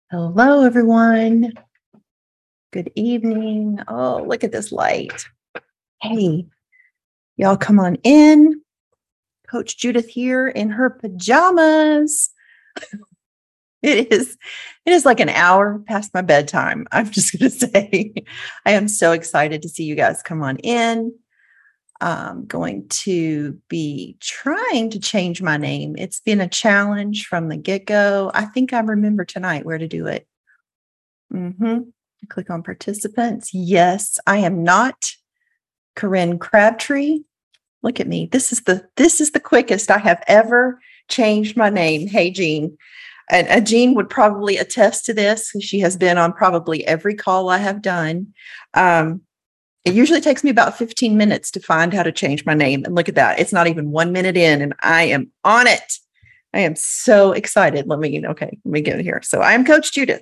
Hello, everyone. Good evening. Oh, look at this light. Hey, y'all come on in. Coach Judith here in her pajamas. It is like an hour past my bedtime. I'm just going to say, I am so excited to see you guys come on in. I'm going to be trying to change my name. It's been a challenge from the get-go. I think I remember tonight where to do it. Click on participants. Yes, I am not Corinne Crabtree. Look at me. This is the quickest I have ever changed my name. Hey, Jean. And Jean would probably attest to this. She has been on probably every call I have done. It usually takes me about 15 minutes to find how to change my name. And look at that. It's not even 1 minute in, and I am on it. I am so excited. Let me get it here. So I am Coach Judith.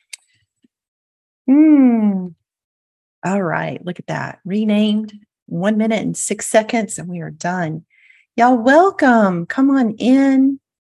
All right. Look at that. Renamed 1 minute and 6 seconds, and we are done. Y'all, welcome. Come on in.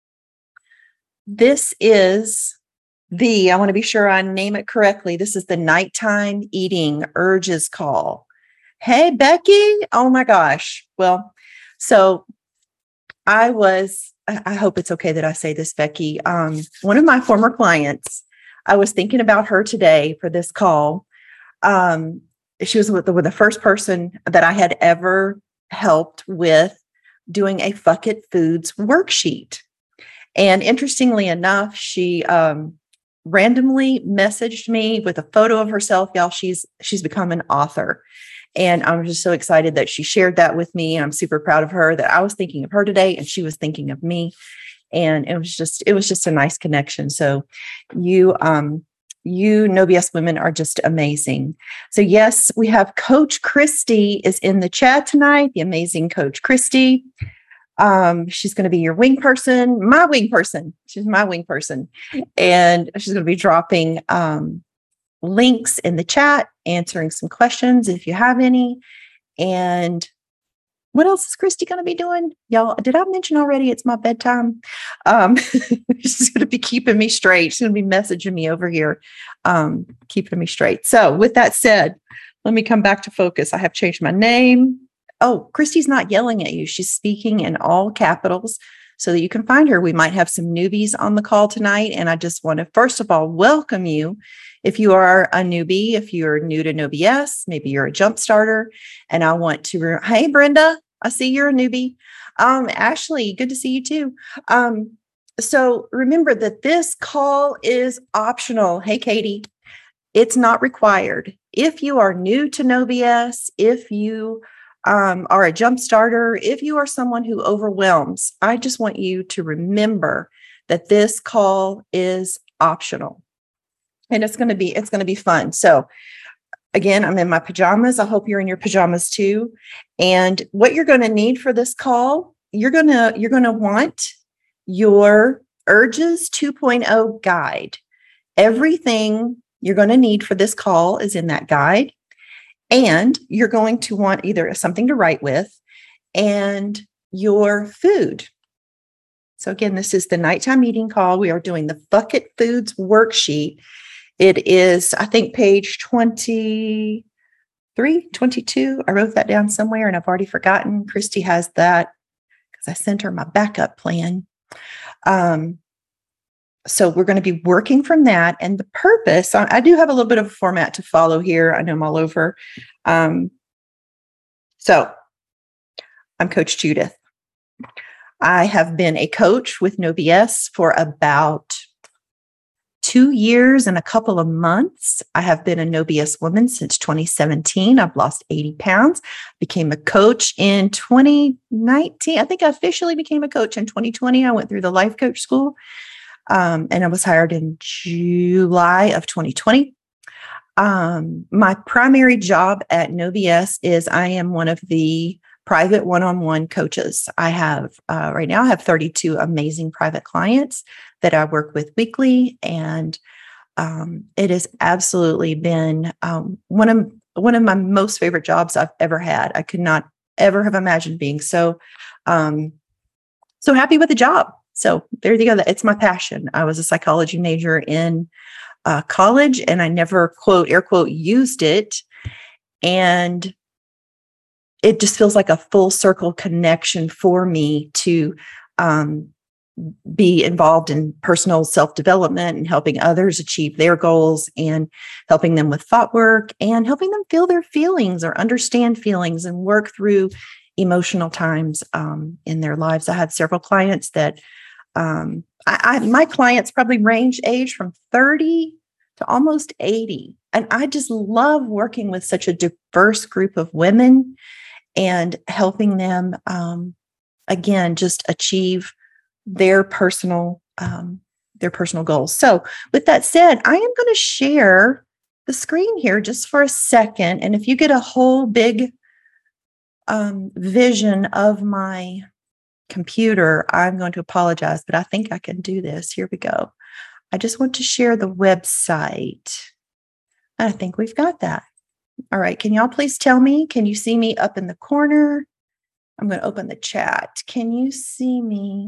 This is I want to be sure I name it correctly. This is the Nighttime Eating Urges Call. Hey, Becky. Oh my gosh. Well, so I hope it's okay that I say this, Becky. One of my former clients, I was thinking about her today for this call. She was the first person that I had ever helped with doing a Fuck It Foods worksheet. And interestingly enough, she randomly messaged me with a photo of herself. Y'all, she's become an author. And I'm just so excited that she shared that with me. I'm super proud of her that I was thinking of her today and she was thinking of me. And it was just a nice connection. So you No BS women are just amazing. So yes, we have Coach Christy is in the chat tonight, the amazing Coach Christy. She's going to be your wing person, my wing person. She's my wing person. And she's going to be dropping links in the chat, answering some questions if you have any. And what else is Christy going to be doing? Y'all, did I mention already it's my bedtime? She's going to be keeping me straight. She's going to be messaging me over here, keeping me straight. So with that said, let me come back to focus. I have changed my name. Oh, Christy's not yelling at you. She's speaking in all capitals so that you can find her. We might have some newbies on the call tonight. And I just want to, first of all, welcome you. If you are a newbie, if you're new to No BS, maybe you're a jump starter. And I want to, hey, Brenda, I see you're a newbie. Ashley, good to see you too. So remember that this call is optional. Hey, Katie, it's not required. If you are new to No BS, if you are a jump starter, if you are someone who overwhelms, I just want you to remember that this call is optional. And it's going to be fun. So again, I'm in my pajamas. I hope you're in your pajamas too. And what you're going to need for this call, you're going to want your Urges 2.0 guide. Everything you're going to need for this call is in that guide. And you're going to want either something to write with and your food. So again, this is the nighttime eating call. We are doing the Fuck It Foods worksheet. It is, I think, page 23, 22. I wrote that down somewhere and I've already forgotten. Christy has that because I sent her my backup plan. So we're going to be working from that. And the purpose, I do have a little bit of a format to follow here. I know I'm all over. So I'm Coach Judith. I have been a coach with No BS for about 2 years and a couple of months. I have been a No BS woman since 2017. I've lost 80 pounds, became a coach in 2019. I think I officially became a coach in 2020. I went through the life coach school. And I was hired in July of 2020. My primary job at No BS is I am one of the private one-on-one coaches. I have, right now, I have 32 amazing private clients that I work with weekly. And it has absolutely been one of my most favorite jobs I've ever had. I could not ever have imagined being so happy with the job. So there you go. It's my passion. I was a psychology major in college, and I never, quote, air quote, used it. And it just feels like a full circle connection for me to be involved in personal self-development and helping others achieve their goals and helping them with thought work and helping them feel their feelings or understand feelings and work through emotional times in their lives. I had several clients that my clients probably range age from 30 to almost 80. And I just love working with such a diverse group of women and helping them, again, just achieve their personal goals. So with that said, I am going to share the screen here just for a second. And if you get a whole big vision of my computer, I'm going to apologize, but I think I can do this. Here we go. I just want to share the website. I think we've got that. All right. Can y'all please tell me? Can you see me up in the corner? I'm going to open the chat. Can you see me?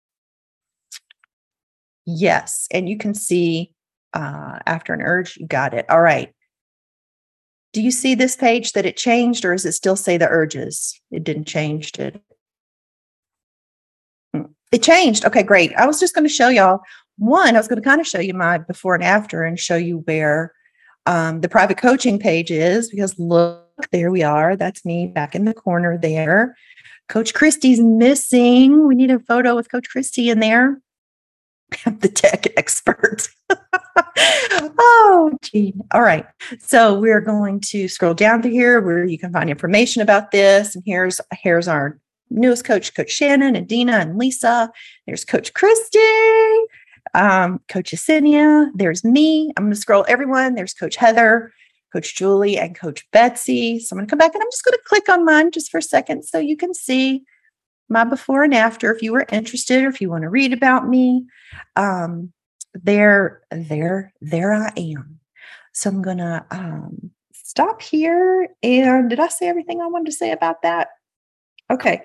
Yes. And you can see after an urge, you got it. All right. Do you see this page that it changed, or does it still say the urges? It didn't change, did it? It changed. Okay, great. I was just going to show y'all I was going to kind of show you my before and after and show you where the private coaching page is, because look, there we are. That's me back in the corner there. Coach Christy's missing. We need a photo with Coach Christy in there. I'm the tech expert. Oh, gee. All right. So we're going to scroll down to here where you can find information about this. And here's our newest coach, Coach Shannon and Dina and Lisa. There's Coach Christy, Coach Yesenia. There's me. I'm going to scroll everyone. There's Coach Heather, Coach Julie, and Coach Betsy. So I'm going to come back and I'm just going to click on mine just for a second so you can see my before and after if you were interested or if you want to read about me. There I am. So I'm going to stop here. And did I say everything I wanted to say about that? Okay.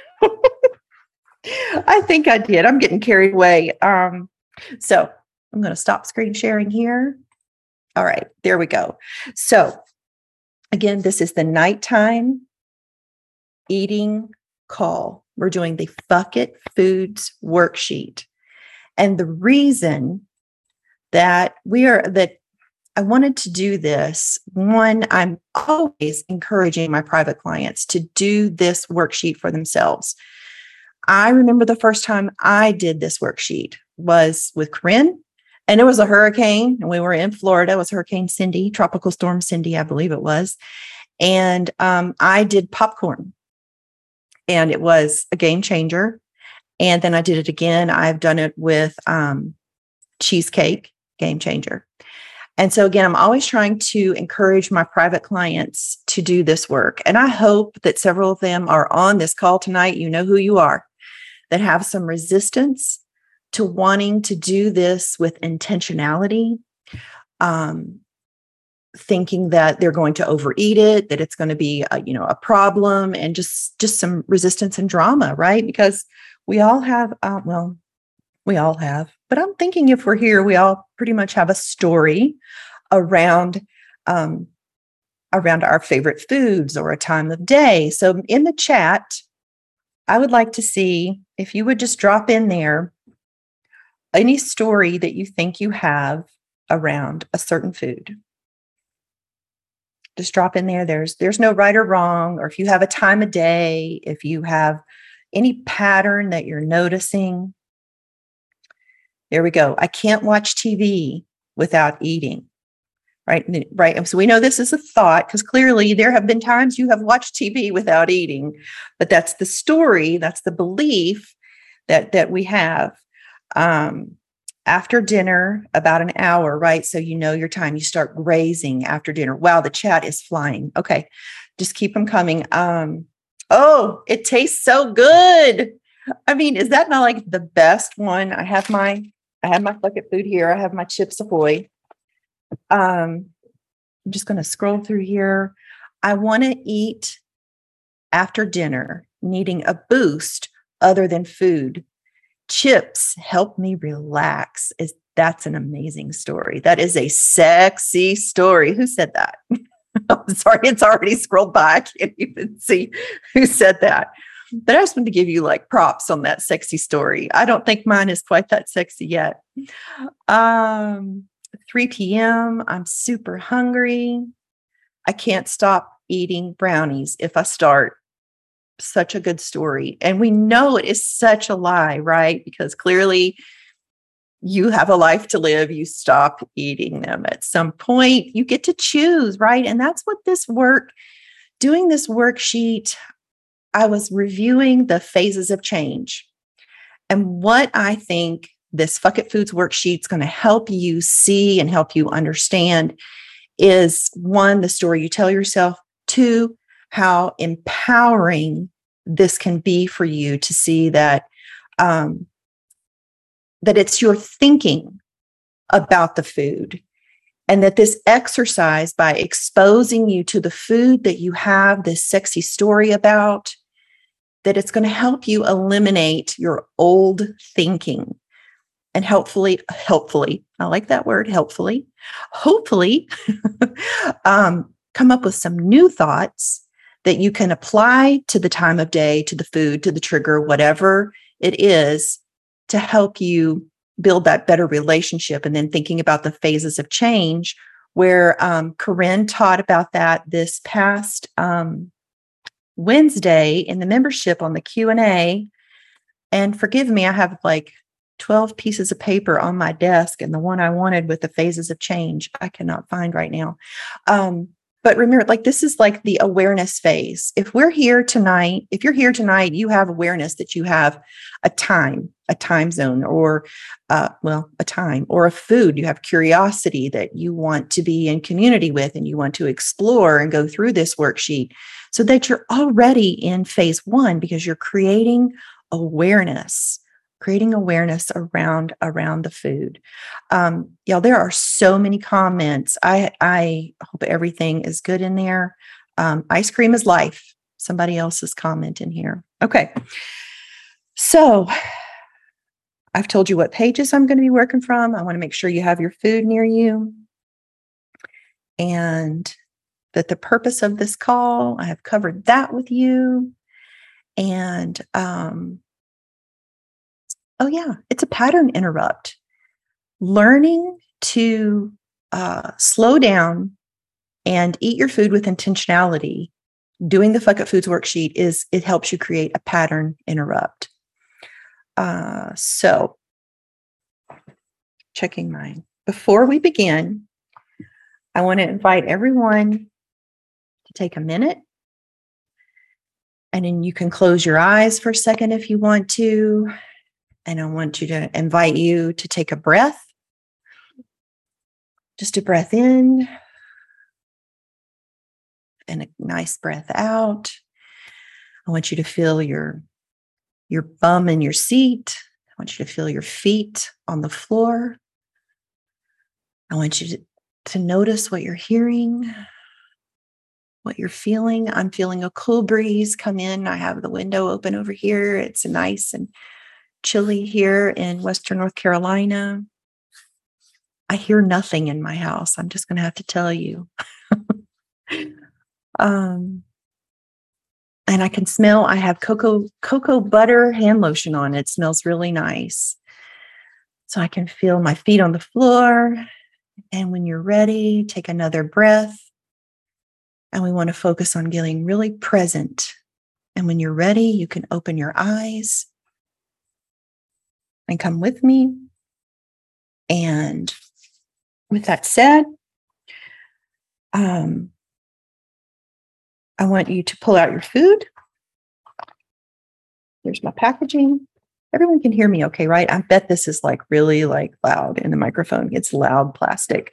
I think I did. I'm getting carried away. So I'm going to stop screen sharing here. All right, there we go. So again, this is the nighttime eating call. We're doing the Bucket Foods worksheet. And the reason that I wanted to do this, one, I'm always encouraging my private clients to do this worksheet for themselves. I remember the first time I did this worksheet was with Corinne, and it was a hurricane, and we were in Florida. It was Hurricane Cindy, Tropical Storm Cindy, I believe it was. And I did popcorn, and it was a game changer. And then I did it again. I've done it with cheesecake, game changer. And so again, I'm always trying to encourage my private clients to do this work. And I hope that several of them are on this call tonight. You know who you are, that have some resistance to wanting to do this with intentionality, thinking that they're going to overeat it, that it's going to be a problem, and just some resistance and drama, right? Because we all have, but I'm thinking if we're here, we all pretty much have a story around our favorite foods or a time of day. So in the chat, I would like to see if you would just drop in there any story that you think you have around a certain food. Just drop in there. There's no right or wrong, or if you have a time of day, if you have any pattern that you're noticing. There we go. I can't watch TV without eating. Right. Right. So we know this is a thought, because clearly there have been times you have watched TV without eating, but that's the story. That's the belief that we have. After dinner, about an hour, right? So you know your time. You start grazing after dinner. Wow, the chat is flying. Okay, just keep them coming. Oh, it tastes so good. I mean, is that not like the best one? I have my bucket food here. I have my Chips Ahoy. I'm just going to scroll through here. I want to eat after dinner, needing a boost other than food. Chips help me relax. That's an amazing story. That is a sexy story. Who said that? I'm sorry, it's already scrolled by. I can't even see who said that. But I just want to give you like props on that sexy story. I don't think mine is quite that sexy yet. 3 p.m. I'm super hungry. I can't stop eating brownies if I start. Such a good story. And we know it is such a lie, right? Because clearly you have a life to live. You stop eating them at some point. You get to choose, right? And that's what doing this worksheet, I was reviewing the phases of change. And what I think this Fuck It Foods worksheet is going to help you see and help you understand is, one, the story you tell yourself. Two, how empowering this can be for you to see that that it's your thinking about the food, and that this exercise, by exposing you to the food that you have this sexy story about, that it's going to help you eliminate your old thinking and hopefully, I like that word, hopefully, come up with some new thoughts that you can apply to the time of day, to the food, to the trigger, whatever it is, to help you build that better relationship. And then thinking about the phases of change, where Corinne taught about that this past Wednesday in the membership on the Q&A. And forgive me, I have like 12 pieces of paper on my desk, and the one I wanted with the phases of change, I cannot find right now. But remember, like, this is like the awareness phase. If you're here tonight, you have awareness that you have a time zone, or a time, or a food. You have curiosity that you want to be in community with, and you want to explore and go through this worksheet, so that you're already in phase one, because you're creating awareness around the food. Y'all, there are so many comments. I hope everything is good in there. Ice cream is life. Somebody else's comment in here. Okay. So I've told you what pages I'm going to be working from. I want to make sure you have your food near you, and that the purpose of this call, I have covered that with you. And, it's a pattern interrupt. Learning to slow down and eat your food with intentionality. Doing the Fuck It Foods worksheet it helps you create a pattern interrupt. So checking mine. Before we begin, I want to invite everyone to take a minute, and then you can close your eyes for a second if you want to. And I want to invite you to take a breath. Just a breath in and a nice breath out. I want you to feel your bum in your seat. I want you to feel your feet on the floor. I want you to notice what you're hearing, what you're feeling. I'm feeling a cool breeze come in. I have the window open over here. It's nice and chilly here in Western North Carolina. I hear nothing in my house. I'm just going to have to tell you. And I can smell, I have cocoa butter hand lotion on. It smells really nice. So I can feel my feet on the floor. And when you're ready, take another breath. And we want to focus on getting really present. And when you're ready, you can open your eyes and come with me. And with that said, I want you to pull out your food. Here's my packaging. Everyone can hear me okay, right? I bet this is like really like loud in the microphone. It's loud plastic.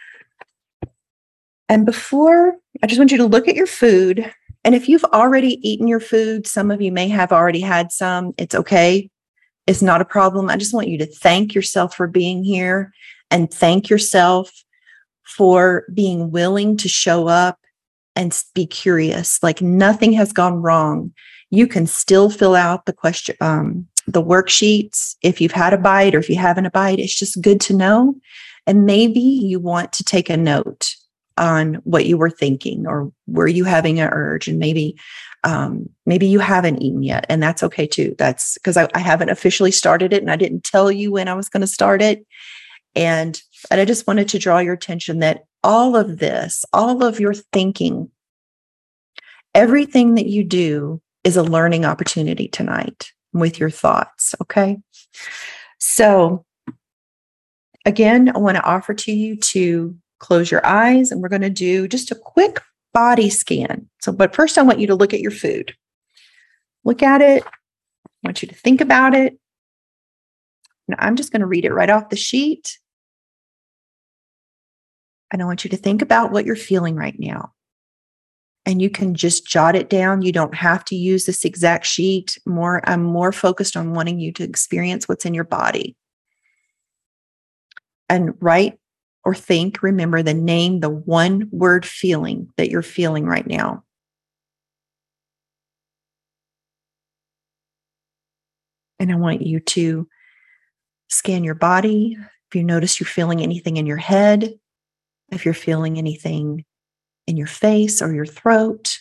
And before, I just want you to look at your food. And if you've already eaten your food, some of you may have already had some. It's okay. It's not a problem. I just want you to thank yourself for being here, and thank yourself for being willing to show up and be curious. Like, nothing has gone wrong. You can still fill out the the worksheets, if you've had a bite or if you haven't a bite, it's just good to know. And maybe you want to take a note on what you were thinking, or were you having an urge, and maybe you haven't eaten yet, and that's okay too. That's because I haven't officially started it, and I didn't tell you when I was going to start it. And I just wanted to draw your attention that all of this, all of your thinking, everything that you do is a learning opportunity tonight with your thoughts. Okay. So again, I want to offer to you to close your eyes, and we're going to do just a quick body scan. So, but first I want you to look at your food. Look at it. I want you to think about it. And I'm just going to read it right off the sheet. And I want you to think about what you're feeling right now. And you can just jot it down. You don't have to use this exact sheet. I'm more focused on wanting you to experience what's in your body. And write or remember the one word feeling that you're feeling right now. And I want you to scan your body. If you notice you're feeling anything in your head, if you're feeling anything in your face or your throat,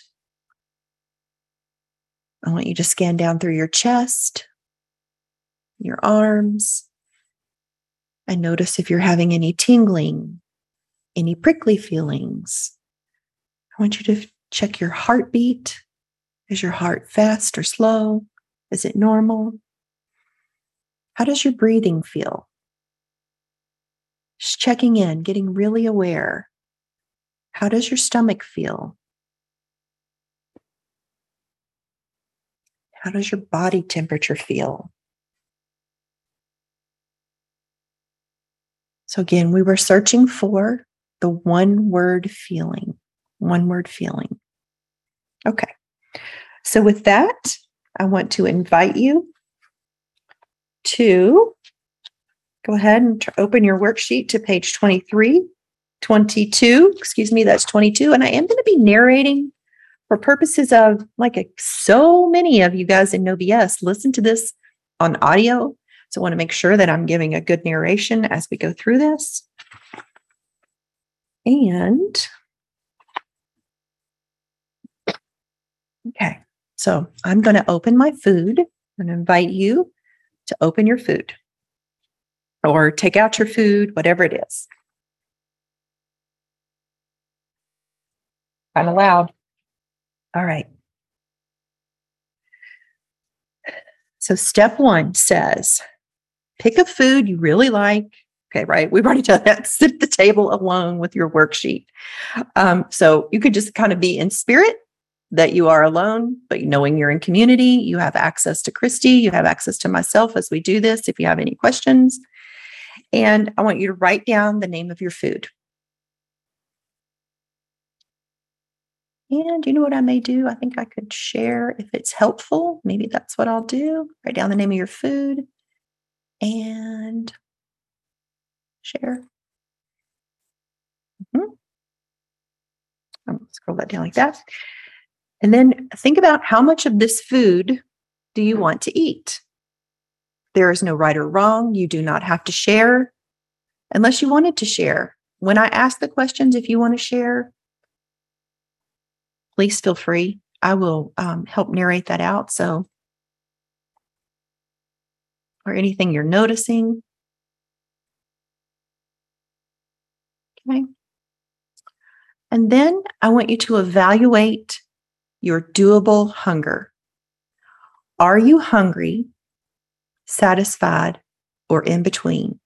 I want you to scan down through your chest, your arms, and notice if you're having any tingling, any prickly feelings. I want you to check your heartbeat. Is your heart fast or slow? Is it normal? How does your breathing feel? Just checking in, getting really aware. How does your stomach feel? How does your body temperature feel? So again, we were searching for the one word feeling. One word feeling. Okay. So with that, I want to invite you to go ahead and open your worksheet to page 22. That's 22. And I am going to be narrating for purposes of so many of you guys in NoBS listen to this on audio. So I want to make sure that I'm giving a good narration as we go through this. And okay, so I'm going to open my food and invite you to open your food or take out your food, whatever it is. Kind of loud. All right. So step 1 says, pick a food you really like. Okay, right. We've already done that. Sit at the table alone with your worksheet. So you could just kind of be in spirit that you are alone, but knowing you're in community, you have access to Christy, you have access to myself as we do this, if you have any questions. And I want you to write down the name of your food. And you know what I may do? I think I could share if it's helpful. Maybe that's what I'll do. Write down the name of your food and share. I'll scroll that down like that. And then think about how much of this food do you want to eat? There is no right or wrong. You do not have to share unless you wanted to share. When I ask the questions, if you want to share, please feel free. I will help narrate that out. So, or anything you're noticing. Okay. And then I want you to evaluate your doable hunger. Are you hungry, satisfied, or in between?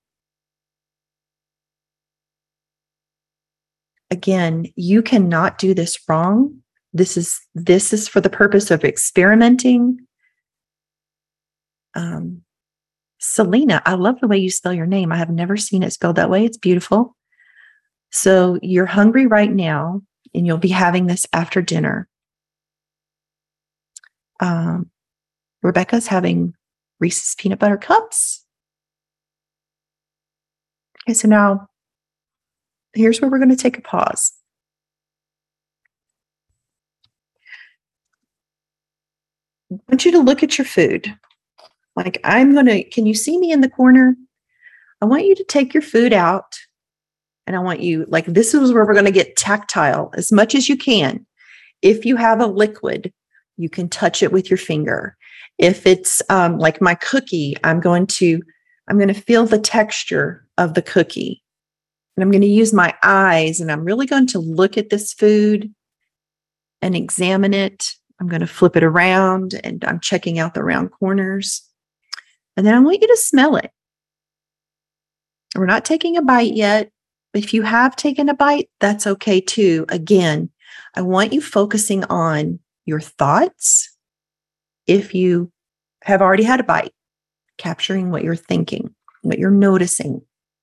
Again, you cannot do this wrong. This is for the purpose of experimenting. Selena, I love the way you spell your name. I have never seen it spelled that way. It's beautiful. So you're hungry right now, and you'll be having this after dinner. Rebecca's having Reese's peanut butter cups. Okay, so now here's where we're going to take a pause. I want you to look at your food. Like, can you see me in the corner? I want you to take your food out. And I want you, like, this is where we're going to get tactile as much as you can. If you have a liquid, you can touch it with your finger. If it's like my cookie, I'm going to feel the texture of the cookie. And I'm going to use my eyes, and I'm really going to look at this food and examine it. I'm going to flip it around, and I'm checking out the round corners. And then I want you to smell it. We're not taking a bite yet. If you have taken a bite, that's okay too. Again, I want you focusing on your thoughts. If you have already had a bite, capturing what you're thinking, what you're noticing.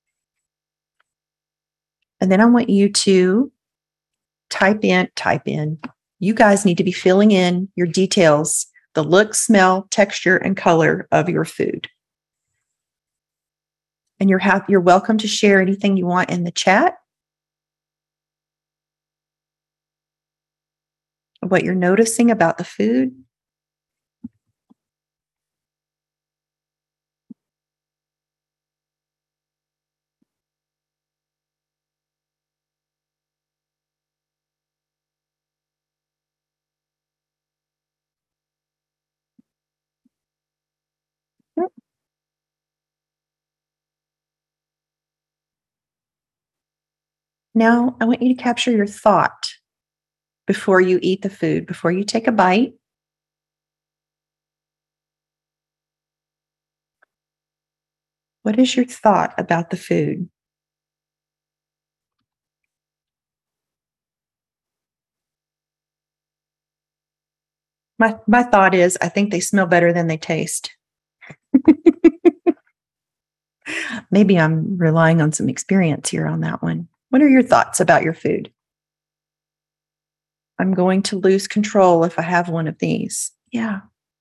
And then I want you to type in. You guys need to be filling in your details, the look, smell, texture, and color of your food. And you're welcome to share anything you want in the chat. What you're noticing about the food. Now, I want you to capture your thought before you eat the food, before you take a bite. What is your thought about the food? My thought is, I think they smell better than they taste. Maybe I'm relying on some experience here on that one. What are your thoughts about your food? I'm going to lose control if I have one of these. Yeah.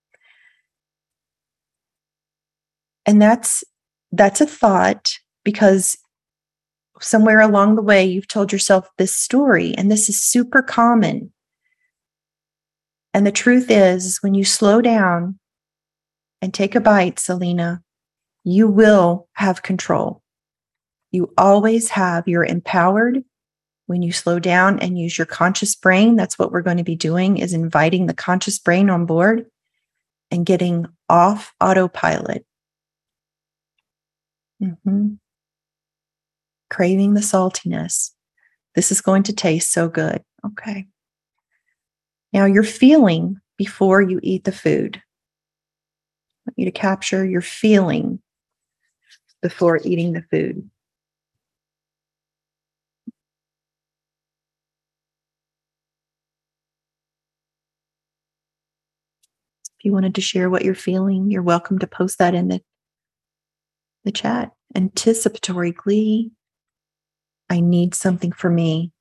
And that's a thought, because somewhere along the way, you've told yourself this story, and this is super common. And the truth is, when you slow down and take a bite, Selena, you will have control. You always have. You're empowered when you slow down and use your conscious brain. That's what we're going to be doing, is inviting the conscious brain on board and getting off autopilot. Craving the saltiness. This is going to taste so good. Okay. Now, your feeling before you eat the food. I want you to capture your feeling before eating the food. If you wanted to share what you're feeling, you're welcome to post that in the chat. Anticipatory glee. I need something for me.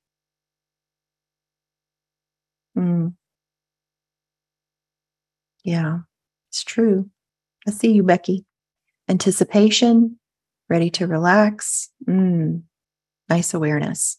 Yeah, it's true. I see you, Becky. Anticipation, ready to relax. Nice awareness.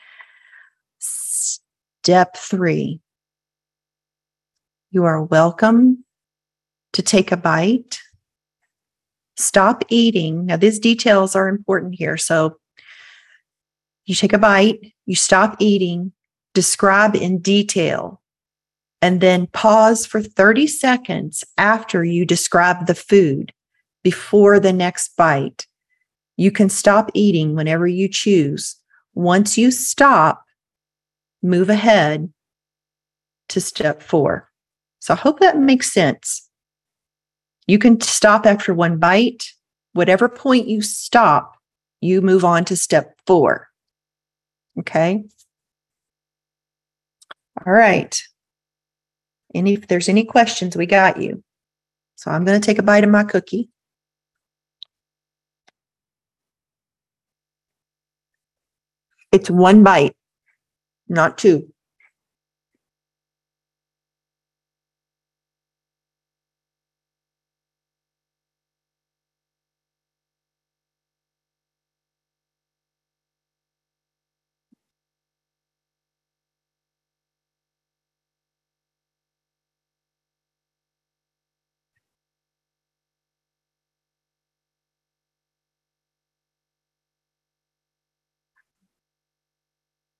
Step 3. You are welcome to take a bite. Stop eating. Now, these details are important here. So you take a bite, you stop eating, describe in detail, and then pause for 30 seconds after you describe the food before the next bite. You can stop eating whenever you choose. Once you stop, move ahead to step 4. So I hope that makes sense. You can stop after one bite. Whatever point you stop, you move on to step 4. Okay? All right. If there's any questions, we got you. So I'm going to take a bite of my cookie. It's one bite, not 2.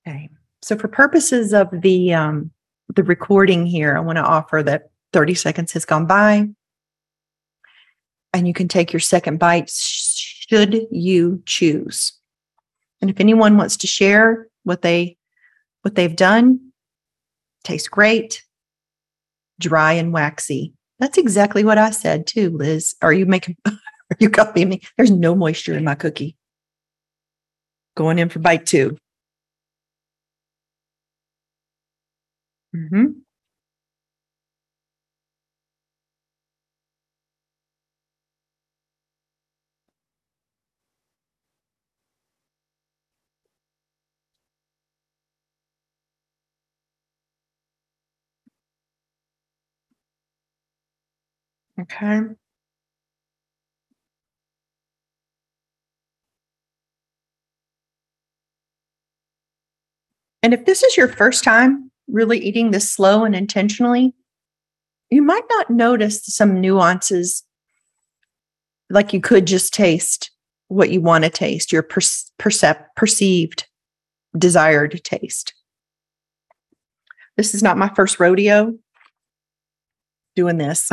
Okay. So for purposes of the recording here, I want to offer that 30 seconds has gone by, and you can take your second bite should you choose. And if anyone wants to share what they've done, tastes great, dry and waxy. That's exactly what I said too, Liz. Are you copying me? There's no moisture in my cookie. Going in for bite 2. Mm-hmm. Okay. And if this is your first time really eating this slow and intentionally, you might not notice some nuances, like you could just taste what you want to taste, your perceived desired taste. This is not my first rodeo doing this.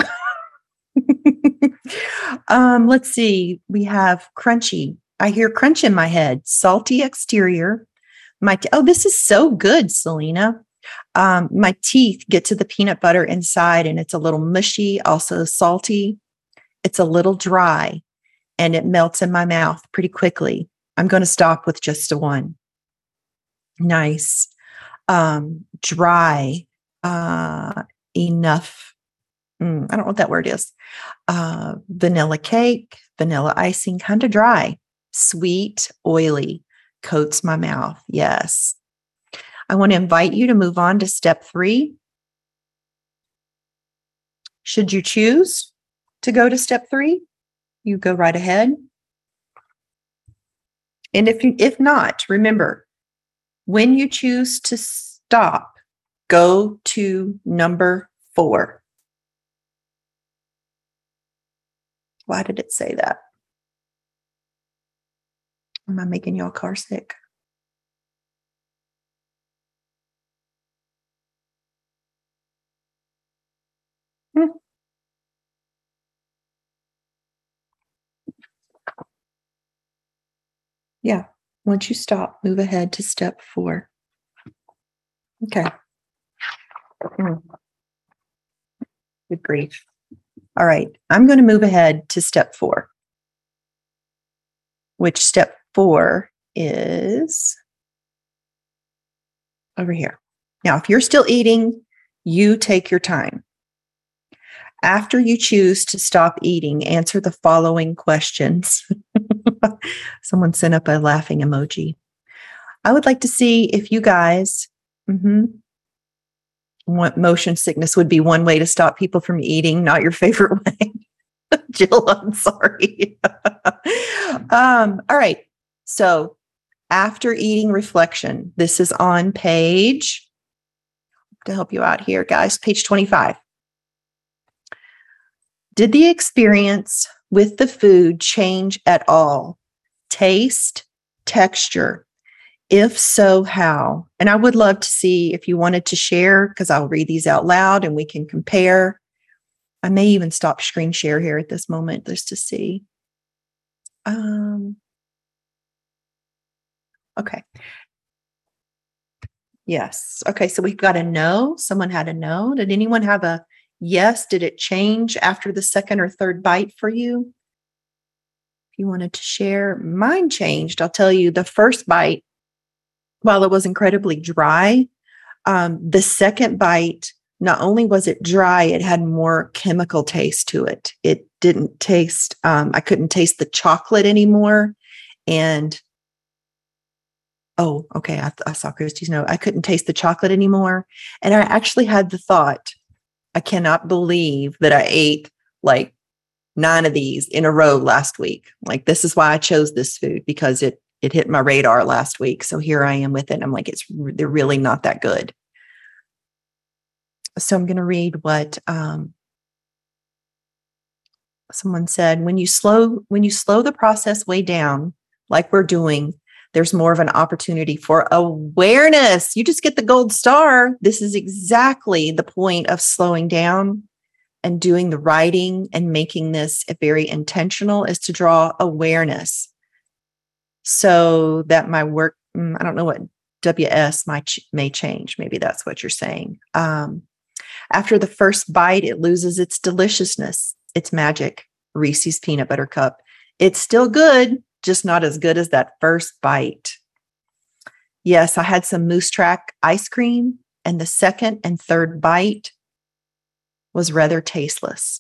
Let's see. We have crunchy. I hear crunch in my head. Salty exterior. This is so good, Selena. My teeth get to the peanut butter inside, and it's a little mushy, also salty. It's a little dry, and it melts in my mouth pretty quickly. I'm going to stop with just a 1. Nice. Dry. Enough. I don't know what that word is. Vanilla cake, vanilla icing, kind of dry. Sweet, oily, coats my mouth. Yes. I want to invite you to move on to step 3. Should you choose to go to step 3, you go right ahead. And if not, remember, when you choose to stop, go to number 4. Why did it say that? Am I making y'all car sick? Yeah. Once you stop, move ahead to step 4. Okay. Good grief. All right. I'm going to move ahead to step 4, which step 4 is over here. Now, if you're still eating, you take your time. After you choose to stop eating, answer the following questions. Someone sent up a laughing emoji. I would like to see if you guys, motion sickness would be one way to stop people from eating, not your favorite way. Jill, I'm sorry. All right. So after eating reflection, this is on page, to help you out here, guys, page 25. Did the experience with the food change at all? Taste, texture? If so, how? And I would love to see if you wanted to share, because I'll read these out loud and we can compare. I may even stop screen share here at this moment just to see. Okay. Yes. Okay. So we've got a no. Someone had a no. Did anyone have a yes? Did it change after the second or third bite for you? If you wanted to share, mine changed. I'll tell you, the first bite, while it was incredibly dry, the second bite, not only was it dry, it had more chemical taste to it. It didn't taste, I couldn't taste the chocolate anymore. And, oh, okay, I saw Christy's note. I couldn't taste the chocolate anymore. And I actually had the thought, I cannot believe that I ate like 9 of these in a row last week. Like, this is why I chose this food, because it hit my radar last week. So here I am with it. I'm like, they're really not that good. So I'm going to read what someone said. When you slow the process way down, like we're doing, There's more of an opportunity for awareness. You just get the gold star. This is exactly the point of slowing down and doing the writing and making this very intentional, is to draw awareness so that my work, I don't know what WS may change. Maybe that's what you're saying. After the first bite, it loses its deliciousness, its magic. Reese's peanut butter cup. It's still good, just not as good as that first bite. Yes, I had some Moose Track ice cream, and the second and third bite was rather tasteless.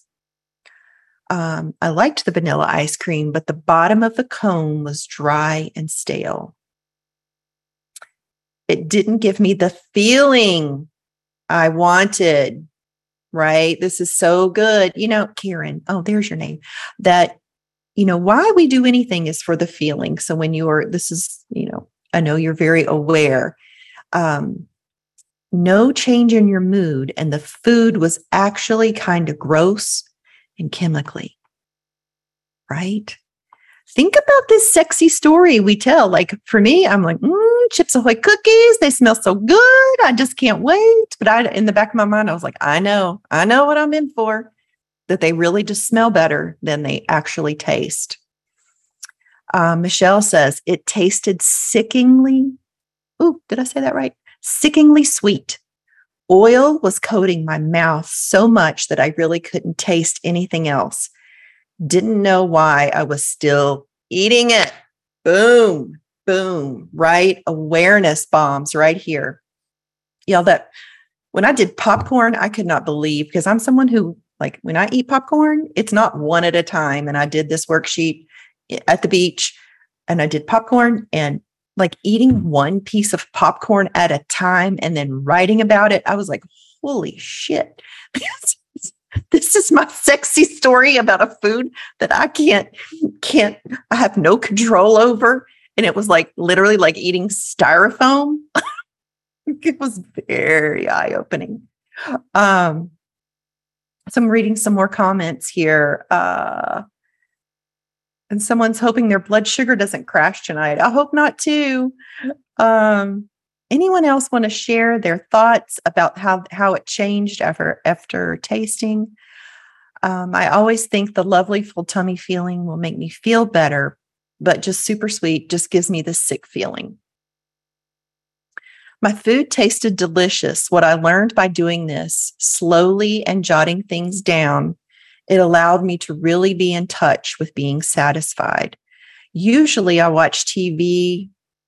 I liked the vanilla ice cream, but the bottom of the cone was dry and stale. It didn't give me the feeling I wanted, right? This is so good. Karen, oh, there's your name. That, why we do anything is for the feeling. So when I know you're very aware. No change in your mood, and the food was actually kind of gross and chemically, right? Think about this sexy story we tell. Like for me, I'm like, Chips Ahoy cookies. They smell so good. I just can't wait. But in the back of my mind, I was like, I know what I'm in for, that they really just smell better than they actually taste. Michelle says, it tasted sickeningly. Ooh, did I say that right? Sickeningly sweet. Oil was coating my mouth so much that I really couldn't taste anything else. Didn't know why I was still eating it. Boom, boom, right? Awareness bombs right here. That when I did popcorn, I could not believe, because I'm someone who, like, when I eat popcorn, it's not one at a time. And I did this worksheet at the beach, and I did popcorn, and like eating one piece of popcorn at a time and then writing about it. I was like, holy shit. This is my sexy story about a food that I I have no control over. And it was like literally like eating styrofoam. It was very eye-opening. So I'm reading some more comments here. And someone's hoping their blood sugar doesn't crash tonight. I hope not too. Anyone else want to share their thoughts about how it changed after tasting? I always think the lovely full tummy feeling will make me feel better, but just super sweet just gives me this sick feeling. My food tasted delicious. What I learned by doing this slowly and jotting things down, it allowed me to really be in touch with being satisfied. Usually I watch TV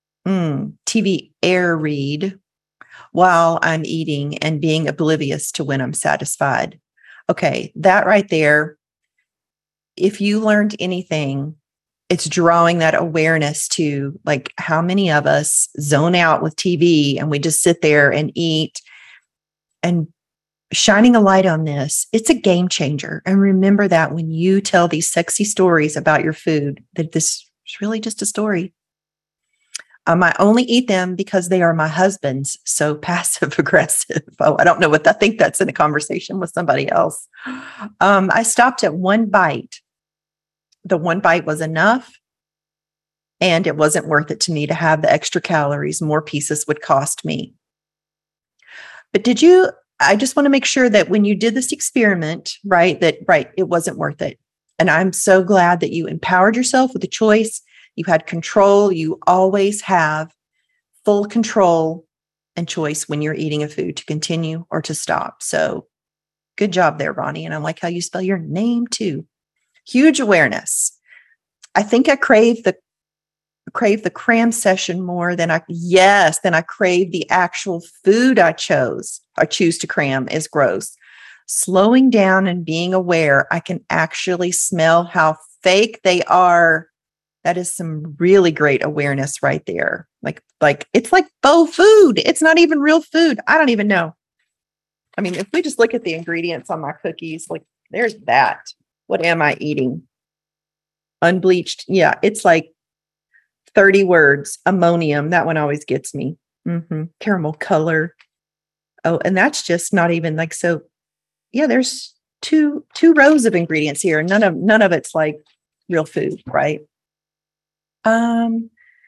air read while I'm eating and being oblivious to when I'm satisfied. Okay, that right there, if you learned anything, it's drawing that awareness to, like, how many of us zone out with TV and we just sit there and eat, and shining a light on this. It's a game changer. And remember that when you tell these sexy stories about your food, that this is really just a story. I only eat them because they are my husband's, so passive aggressive. Oh, I don't know what I think that's in a conversation with somebody else. I stopped at one bite. The one bite was enough, and it wasn't worth it to me to have the extra calories. More pieces would cost me. But I just want to make sure that when you did this experiment, it wasn't worth it. And I'm so glad that you empowered yourself with a choice. You had control. You always have full control and choice when you're eating a food, to continue or to stop. So good job there, Ronnie. And I like how you spell your name too. Huge awareness. I think I crave the cram session more than I crave the actual food I choose to cram is gross. Slowing down and being aware, I can actually smell how fake they are. That is some really great awareness right there. Like it's like faux food. It's not even real food. I don't even know. I mean, if we just look at the ingredients on my cookies, like there's that. What am I eating? Unbleached. Yeah, it's like 30 words. Ammonium. That one always gets me. Caramel color. Oh, and that's just not even like, so yeah, there's two rows of ingredients here. None of it's like real food, right?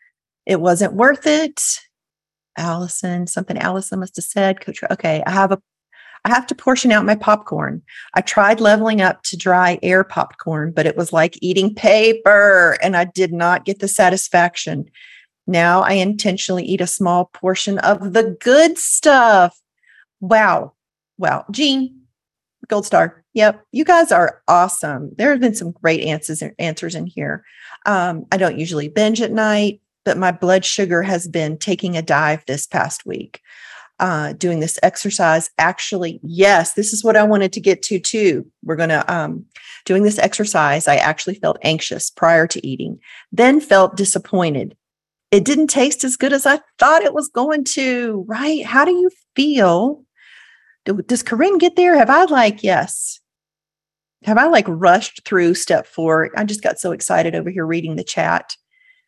It wasn't worth it. Allison must have said, Coach. Okay, I have to portion out my popcorn. I tried leveling up to dry air popcorn, but it was like eating paper and I did not get the satisfaction. Now I intentionally eat a small portion of the good stuff. Wow. Wow. Jean, gold star. Yep. You guys are awesome. There have been some great answers in here. I don't usually binge at night, but my blood sugar has been taking a dive this past week. Doing this exercise. Actually, yes, this is what I wanted to get to too. We're going to, doing this exercise, I actually felt anxious prior to eating, then felt disappointed. It didn't taste as good as I thought it was going to, right? How do you feel? Does Corinne get there? Yes. Have I rushed through step 4? I just got so excited over here reading the chat.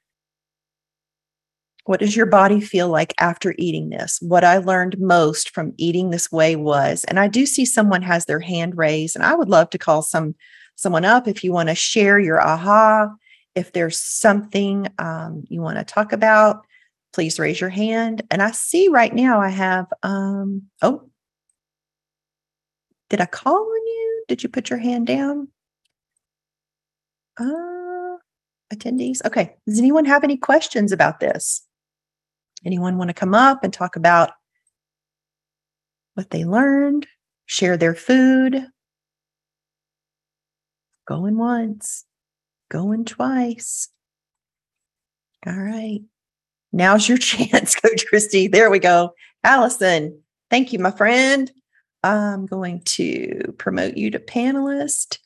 What does your body feel like after eating this? What I learned most from eating this way was, and I do see someone has their hand raised, and I would love to call someone up if you want to share your aha. If there's something you want to talk about, please raise your hand. And I see right now I have, did I call on you? Did you put your hand down? Attendees. Okay. Does anyone have any questions about this? Anyone want to come up and talk about what they learned, share their food? Going once, going twice. All right. Now's your chance, Coach Christy. There we go. Allison, thank you, my friend. I'm going to promote you to panelist.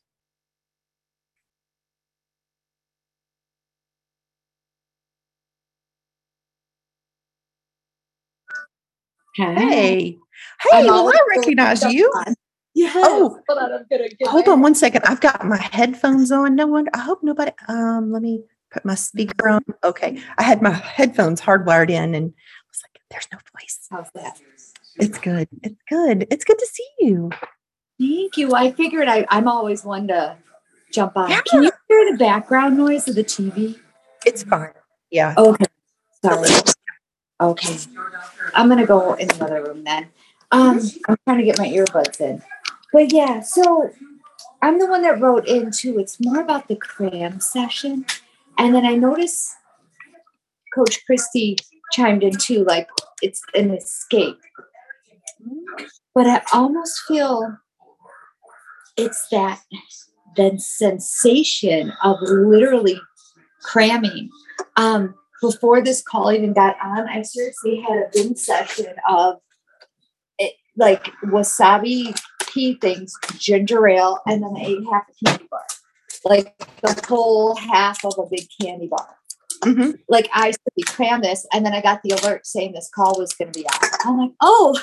Hey, well, I recognize you. Yes. Oh, hold on, I'm gonna get hold on one second. I've got my headphones on. No wonder. I hope nobody. Let me put my speaker on. Okay, I had my headphones hardwired in, and I was like, "There's no voice." How's that? It's good. It's good. It's good to see you. Thank you. I figured I'm always one to jump on. Yeah. Can you hear the background noise of the TV? It's fine. Yeah. Okay. Sorry. Okay. I'm gonna go in another room then. I'm trying to get my earbuds in. But yeah, so I'm the one that wrote in too. It's more about the cram session. And then I noticed Coach Christy chimed in too, like it's an escape. But I almost feel it's that then sensation of literally cramming. Before this call even got on, I seriously had a binge session of it, like wasabi tea things, ginger ale, and then I ate half a candy bar, like the whole half of a big candy bar. Mm-hmm. Like I simply crammed this, and then I got the alert saying this call was going to be on. I'm like, oh,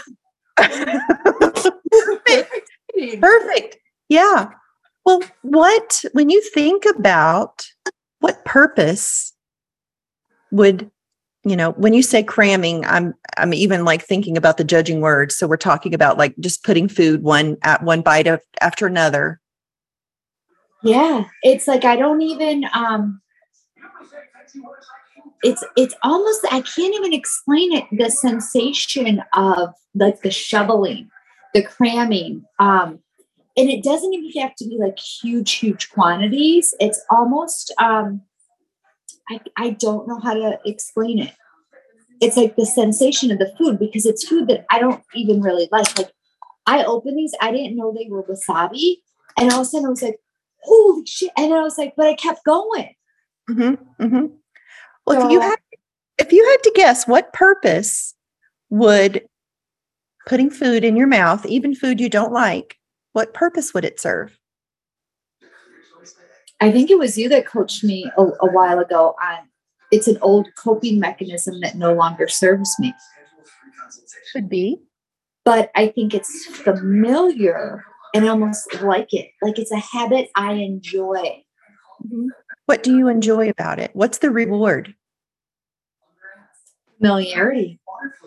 Perfect. Yeah. Well, when you think about what purpose would, when you say cramming, I'm even like thinking about the judging words. So we're talking about like just putting food one bite after another. Yeah. It's like, I don't even, it's almost, I can't even explain it. The sensation of like the shoveling, the cramming, and it doesn't even have to be like huge quantities. It's almost, I don't know how to explain it. It's like the sensation of the food, because it's food that I don't even really like. Like I opened these, I didn't know they were wasabi. And all of a sudden I was like, holy shit. And then I was like, but I kept going. Mm-hmm, mm-hmm. Well, so, if you had to guess, what purpose would putting food in your mouth, even food you don't like, what purpose would it serve? I think it was you that coached me a while ago on it's an old coping mechanism that no longer serves me. Could be. But I think it's familiar and I almost like it. Like it's a habit I enjoy. Mm-hmm. What do you enjoy about it? What's the reward? Familiarity.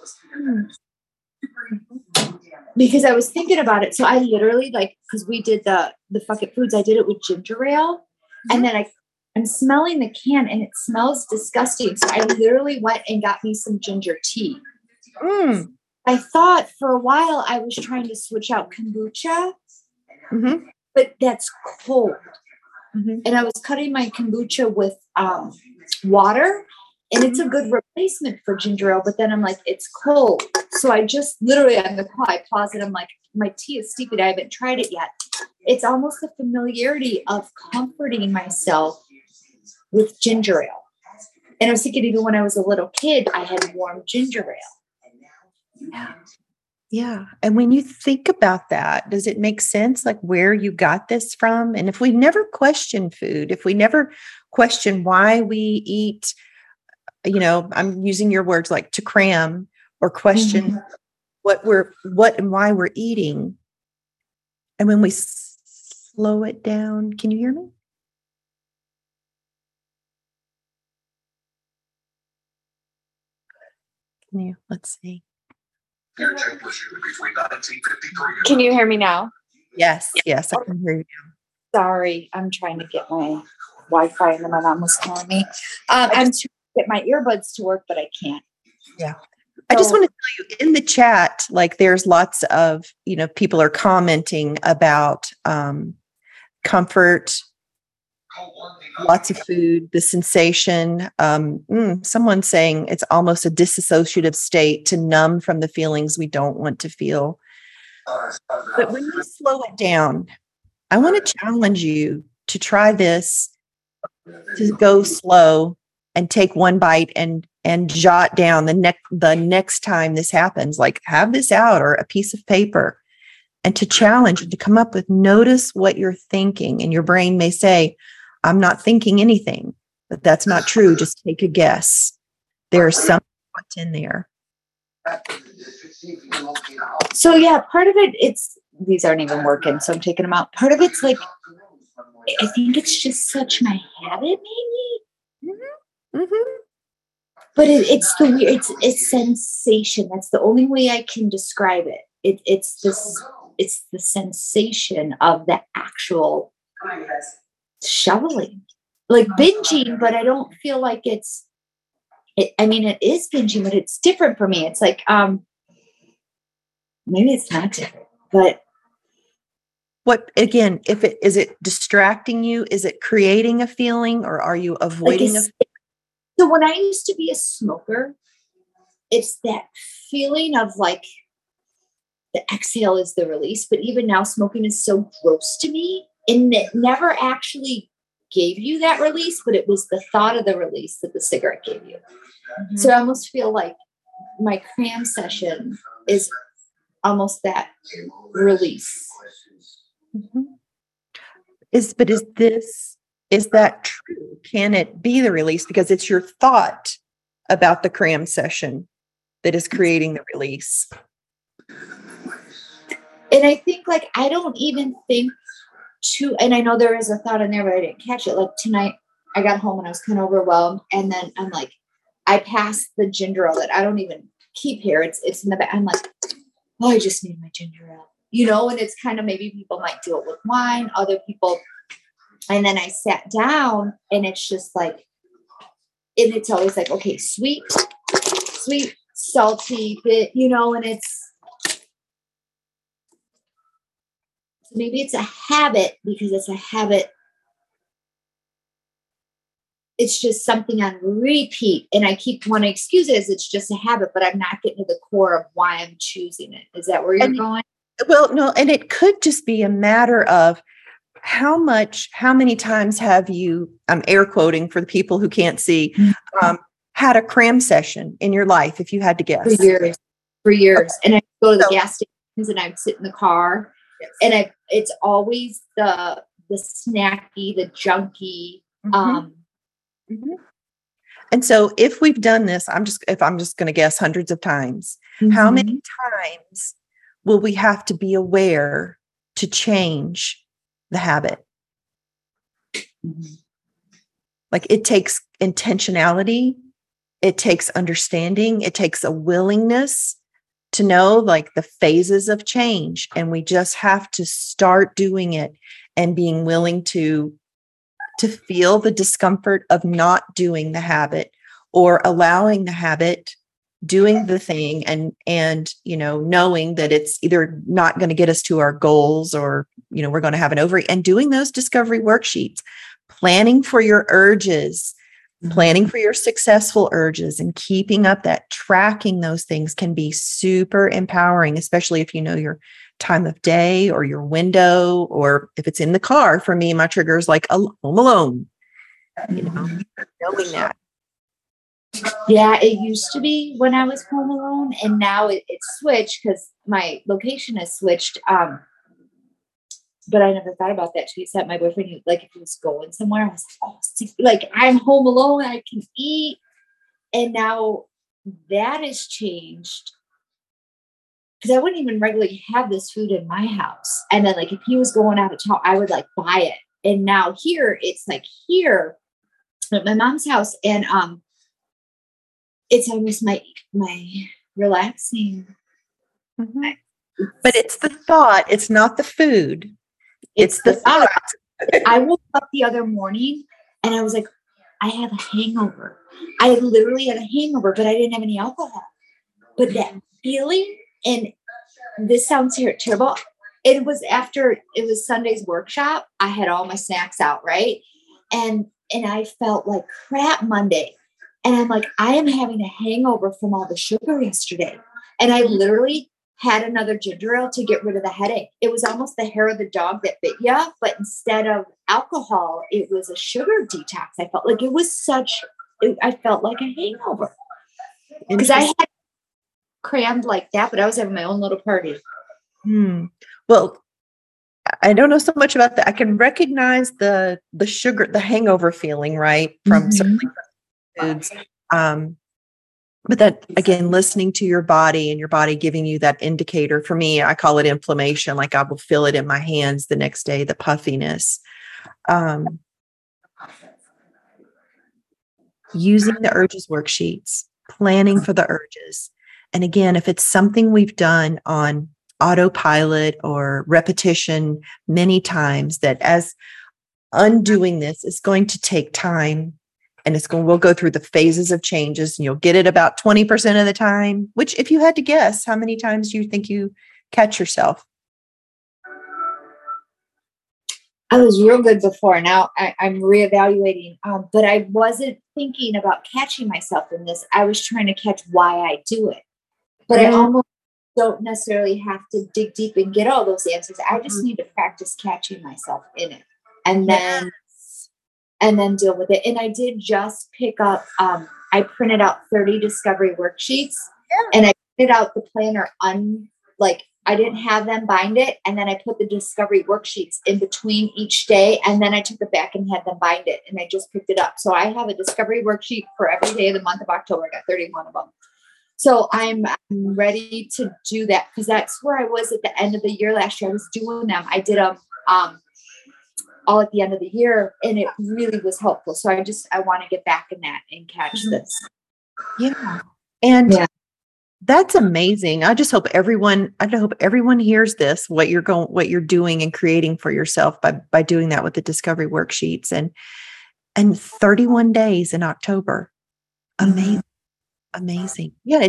Because I was thinking about it. So I literally because we did the Fuck It Foods, I did it with ginger ale. And then I'm smelling the can and it smells disgusting. So I literally went and got me some ginger tea. I thought for a while I was trying to switch out kombucha, but that's cold. And I was cutting my kombucha with water, and it's a good replacement for ginger ale. But then I'm like, it's cold. So I just literally on the call, I paused it. I'm like, my tea is steeped. I haven't tried it yet. It's almost the familiarity of comforting myself with ginger ale. And I was thinking, even when I was a little kid, I had warm ginger ale. Yeah. And when you think about that, does it make sense, like where you got this from? And if we never question food, if we never question why we eat, I'm using your words like to cram, or question what and why we're eating. And when we slow it down, can you hear me? Let's see. Can you hear me now? Yes, I can hear you now. Sorry, I'm trying to get my Wi-Fi, and then my mom was calling me. I'm trying to get my earbuds to work, but I can't. Yeah. I just want to tell you in the chat, like there's lots of, people are commenting about comfort, lots of food, the sensation. Someone's saying it's almost a dissociative state to numb from the feelings we don't want to feel. But when you slow it down, I want to challenge you to try this, to go slow and take one bite and jot down the next time this happens, like have this out or a piece of paper, and to challenge and to come up with, notice what you're thinking. And your brain may say, I'm not thinking anything, but that's not true. Just take a guess. There's something in there. So yeah, part of it, these aren't even working, so I'm taking them out. Part of it's like, I think it's just such my habit, maybe. But it's the weird, it's sensation. That's the only way I can describe it. It's the sensation of the actual shoveling, like binging, but I don't feel like it is binging, but it's different for me. It's like, maybe it's not different, but what, again, is it distracting you? Is it creating a feeling, or are you avoiding a feeling? So when I used to be a smoker, it's that feeling of like the exhale is the release. But even now, smoking is so gross to me, and it never actually gave you that release, but it was the thought of the release that the cigarette gave you. So I almost feel like my cram session is almost that release. Is that true? Can it be the release? Because it's your thought about the cram session that is creating the release. And I think, like, I don't even think and I know there is a thought in there, but I didn't catch it. Like tonight, I got home and I was kind of overwhelmed. And then I'm like, I passed the ginger ale that I don't even keep here. It's in the back. I'm like, oh, I just need my ginger ale, and it's kind of, maybe people might do it with wine, other people. And then I sat down and it's just like, and it's always like, okay, sweet, salty bit, and it's, maybe it's a habit, because it's a habit. It's just something on repeat. And I keep wanting to excuse it as it's just a habit, but I'm not getting to the core of why I'm choosing it. Is that where you're going? Well, no. And it could just be a matter of how many times have you, I'm air quoting for the people who can't see, had a cram session in your life, if you had to guess? For years. And I go to the gas stations and I'd sit in the car. And it's always the snacky, the junky. And so if we've done this, I'm just going to guess hundreds of times, how many times will we have to be aware to change the habit? Like, it takes intentionality. It takes understanding. It takes a willingness to know, like, the phases of change. And we just have to start doing it and being willing to to feel the discomfort of not doing the habit or allowing the habit, doing the thing, and knowing that it's either not going to get us to our goals, or we're going to have an overeat, and doing those discovery worksheets, planning for your urges, planning for your successful urges, and keeping up that tracking those things can be super empowering, especially if you know your time of day or your window, or if it's in the car. For me, my trigger is like Home Alone, knowing that. Yeah, it used to be when I was home alone, and now it's switched because my location has switched. But I never thought about that till you said my boyfriend, like if he was going somewhere, I was like, oh, see, like I'm home alone, I can eat. And now that has changed because I wouldn't even regularly have this food in my house. And then like if he was going out of town, I would like buy it. And now here, it's like here at my mom's house, and it's almost my relaxing. Mm-hmm. But it's the thought. It's not the food. It's the thought. I woke up the other morning and I was like, I have a hangover. I literally had a hangover, but I didn't have any alcohol. But that feeling, and this sounds terrible. It was Sunday's workshop. I had all my snacks out, right? And I felt like crap Monday. And I'm like, I am having a hangover from all the sugar yesterday. And I literally had another ginger ale to get rid of the headache. It was almost the hair of the dog that bit you, but instead of alcohol, it was a sugar detox. I felt like I felt like a hangover because I had crammed like that, but I was having my own little party. Well, I don't know so much about that. I can recognize the sugar, the hangover feeling, right? From certainly foods. But that, again, listening to your body and your body giving you that indicator. For me, I call it inflammation. Like I will feel it in my hands the next day, the puffiness. Using the urges worksheets, planning for the urges. And again, if it's something we've done on autopilot or repetition many times, that as undoing this is going to take time. And we'll go through the phases of changes, and you'll get it about 20% of the time, which if you had to guess, how many times do you think you catch yourself? I was real good before. Now I'm reevaluating, but I wasn't thinking about catching myself in this. I was trying to catch why I do it, but I almost don't necessarily have to dig deep and get all those answers. I just need to practice catching myself in it, and then deal with it. And I did just pick up, I printed out 30 discovery worksheets, and I printed out the planner I didn't have them bind it. And then I put the discovery worksheets in between each day. And then I took it back and had them bind it. And I just picked it up. So I have a discovery worksheet for every day of the month of October. I got 31 of them. So I'm ready to do that because that's where I was at the end of the year last year. I was doing them. I did them, all at the end of the year, and it really was helpful. So I want to get back in that and catch this. Yeah. And that's amazing. I hope everyone hears this, what you're doing and creating for yourself by doing that with the discovery worksheets and 31 days in October. Amazing. Amazing. Yeah.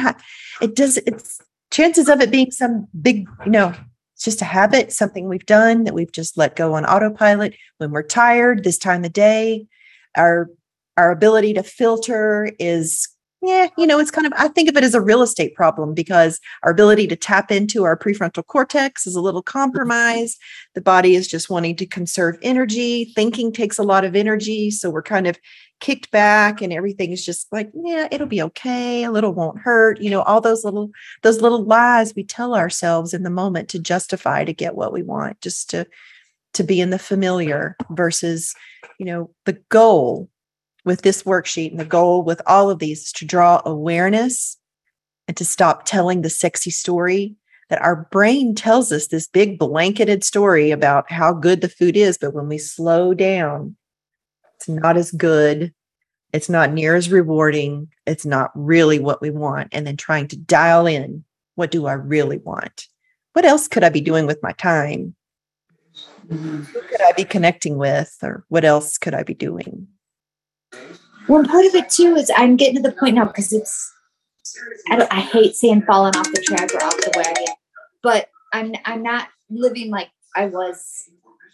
It's chances of it being some big, it's just a habit, something we've done that we've just let go on autopilot when we're tired this time of day. Our ability to filter is, it's kind of, I think of it as a real estate problem because our ability to tap into our prefrontal cortex is a little compromised. The body is just wanting to conserve energy. Thinking takes a lot of energy. So we're kind of kicked back and everything is just like, it'll be okay. A little won't hurt. All those little lies we tell ourselves in the moment to justify, to get what we want, just to be in the familiar versus, the goal with this worksheet and the goal with all of these is to draw awareness and to stop telling the sexy story that our brain tells us, this big blanketed story about how good the food is. But when we slow down, it's not as good. It's not near as rewarding. It's not really what we want. And then trying to dial in, what do I really want? What else could I be doing with my time? Mm-hmm. Who could I be connecting with, or what else could I be doing? Well, part of it too is I'm getting to the point now because I hate saying falling off the track or off the wagon, but I'm not living like I was.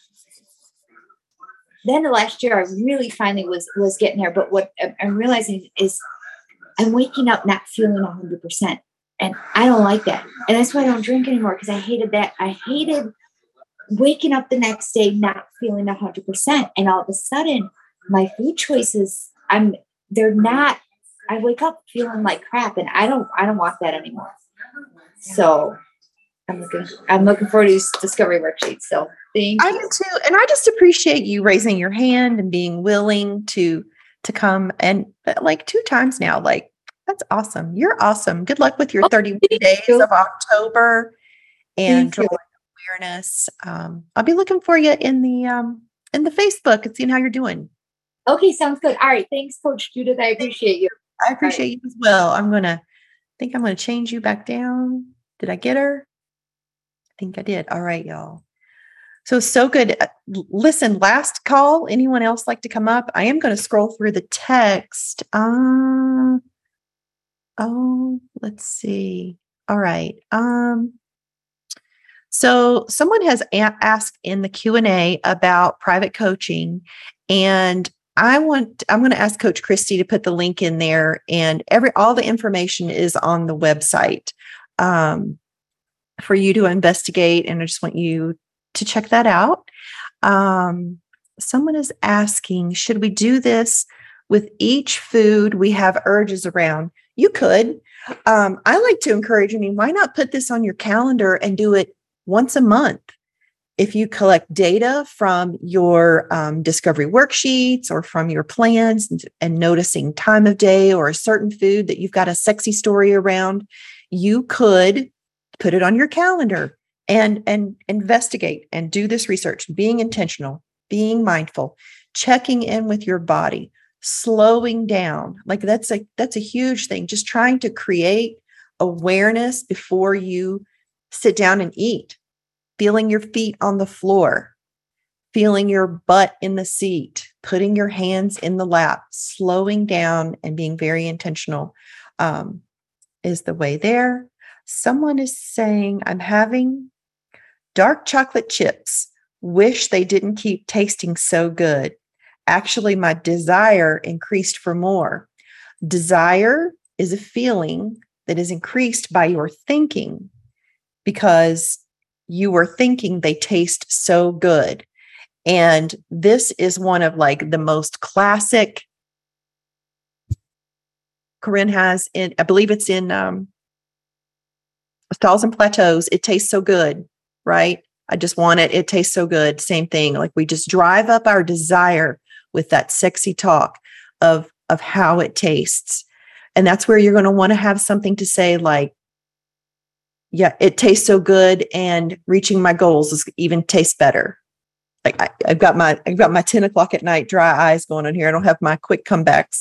Then the last year, I really finally was getting there. But what I'm realizing is I'm waking up not feeling 100%, and I don't like that. And that's why I don't drink anymore, because I hated that. I hated waking up the next day not feeling 100%, and all of a sudden, my food choices, they're not. I wake up feeling like crap, and I don't want that anymore. So I'm looking forward to these discovery worksheets. So thank you. I do too, and I just appreciate you raising your hand and being willing to come, and like 2 times now. Like, that's awesome. You're awesome. Good luck with your 31 days of October and drawing awareness. I'll be looking for you in the Facebook and seeing how you're doing. Okay, sounds good. All right, thanks, Coach Judith. I appreciate you. I appreciate you as well. I'm gonna change you back down. Did I get her? I think I did. All right, y'all. So good. Listen, last call. Anyone else like to come up? I am going to scroll through the text. Let's see. All right. So someone has asked in the Q&A about private coaching, and I'm going to ask Coach Christy to put the link in there, and all the information is on the website for you to investigate. And I just want you to check that out. Someone is asking, should we do this with each food we have urges around? You could. I like to encourage you, why not put this on your calendar and do it once a month? If you collect data from your discovery worksheets or from your plans and noticing time of day or a certain food that you've got a sexy story around, you could put it on your calendar and investigate and do this research, being intentional, being mindful, checking in with your body, slowing down. Like that's a huge thing. Just trying to create awareness before you sit down and eat. Feeling your feet on the floor, feeling your butt in the seat, putting your hands in the lap, slowing down and being very intentional is the way there. Someone is saying, I'm having dark chocolate chips. Wish they didn't keep tasting so good. Actually, my desire increased for more. Desire is a feeling that is increased by your thinking, because you were thinking they taste so good. And this is one of like the most classic Corinne has in, I believe it's in Stalls and Plateaus. It tastes so good, right? I just want it. It tastes so good. Same thing. Like we just drive up our desire with that sexy talk of how it tastes. And that's where you're going to want to have something to say like, yeah, it tastes so good, and reaching my goals is even tastes better. Like I've got my 10 o'clock at night dry eyes going on here. I don't have my quick comebacks.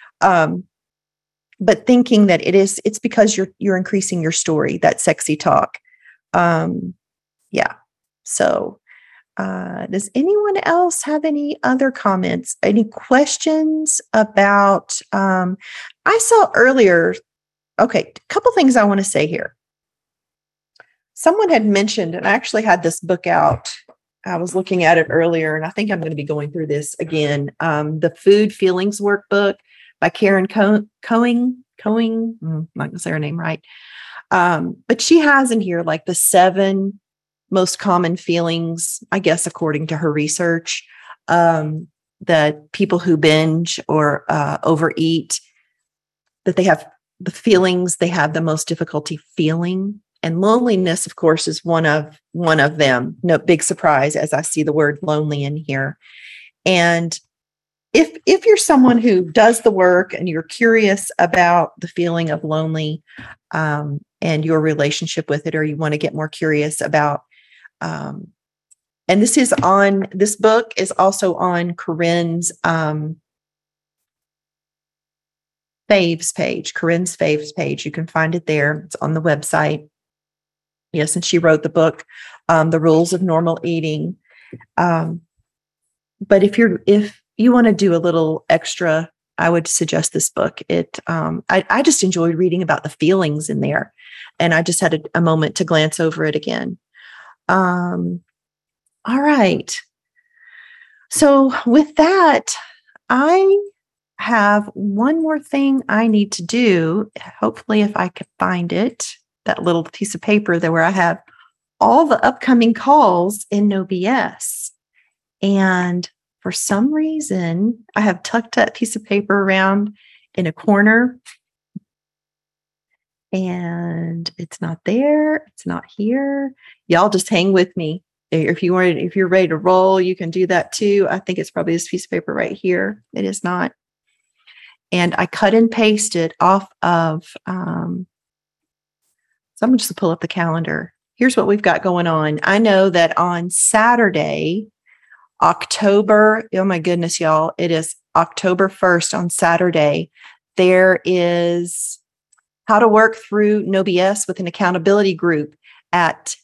But thinking that it's because you're increasing your story, that sexy talk. Yeah. So does anyone else have any other comments? Any questions about I saw earlier? Okay, a couple things I want to say here. Someone had mentioned, and I actually had this book out. I was looking at it earlier, and I think I'm going to be going through this again. The Food Feelings Workbook by Karen Coing. I'm not going to say her name right. But she has in here like the 7 most common feelings, I guess, according to her research, that people who binge or overeat, that they have the feelings they have the most difficulty feeling. And loneliness, of course, is one of them. No big surprise as I see the word lonely in here. And if you're someone who does the work and you're curious about the feeling of lonely and your relationship with it, or you want to get more curious about, and this book is also on Corinne's faves page, Corinne's faves page. You can find it there. It's on the website. Yes, and she wrote the book, The Rules of Normal Eating. But if you want to do a little extra, I would suggest this book. I just enjoyed reading about the feelings in there, and I just had a moment to glance over it again. All right. So with that, I have one more thing I need to do. Hopefully, if I could find it, that little piece of paper there where I have all the upcoming calls in No BS. And for some reason, I have tucked that piece of paper around in a corner. And it's not there. It's not here. Y'all just hang with me. If you're ready to roll, you can do that too. I think it's probably this piece of paper right here. It is not. And I cut and pasted off of, so I'm just going to pull up the calendar. Here's what we've got going on. I know that on Saturday, October, oh my goodness, y'all, it is October 1st on Saturday. There is how to work through No BS with an accountability group at,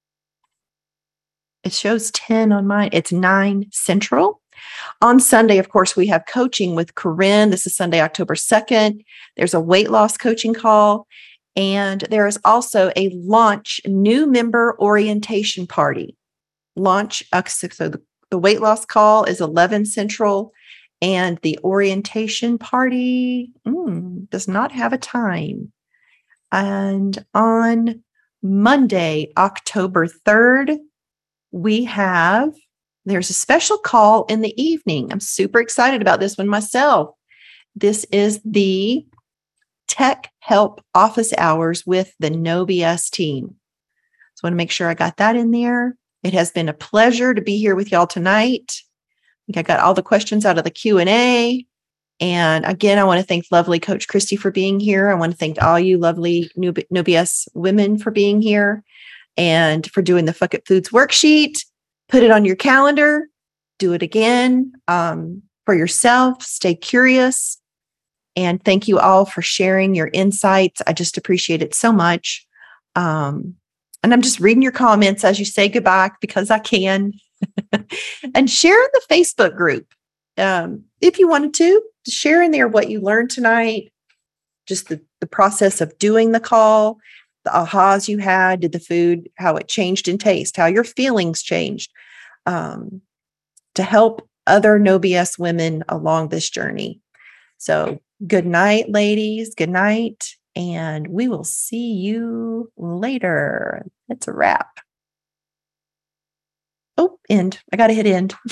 it shows 10 on mine. It's 9 Central. On Sunday, of course, we have coaching with Corinne. This is Sunday, October 2nd. There's a weight loss coaching call. And there is also a launch new member orientation party. So the weight loss call is 11 Central, and the orientation party does not have a time. And on Monday, October 3rd, there's a special call in the evening. I'm super excited about this one myself. This is the Tech Help Office Hours with the No BS team. So I want to make sure I got that in there. It has been a pleasure to be here with y'all tonight. I think I got all the questions out of the Q&A. And again, I want to thank lovely Coach Christy for being here. I want to thank all you lovely No BS women for being here and for doing the Fuck It Foods worksheet. Put it on your calendar. Do it again for yourself. Stay curious. And thank you all for sharing your insights. I just appreciate it so much. And I'm just reading your comments as you say goodbye because I can. And share in the Facebook group. If you wanted to share in there what you learned tonight, just the process of doing the call, the ahas you had, did the food, how it changed in taste, how your feelings changed, to help other No BS women along this journey. So good night, ladies. Good night. And we will see you later. That's a wrap. Oh, end. I got to hit end.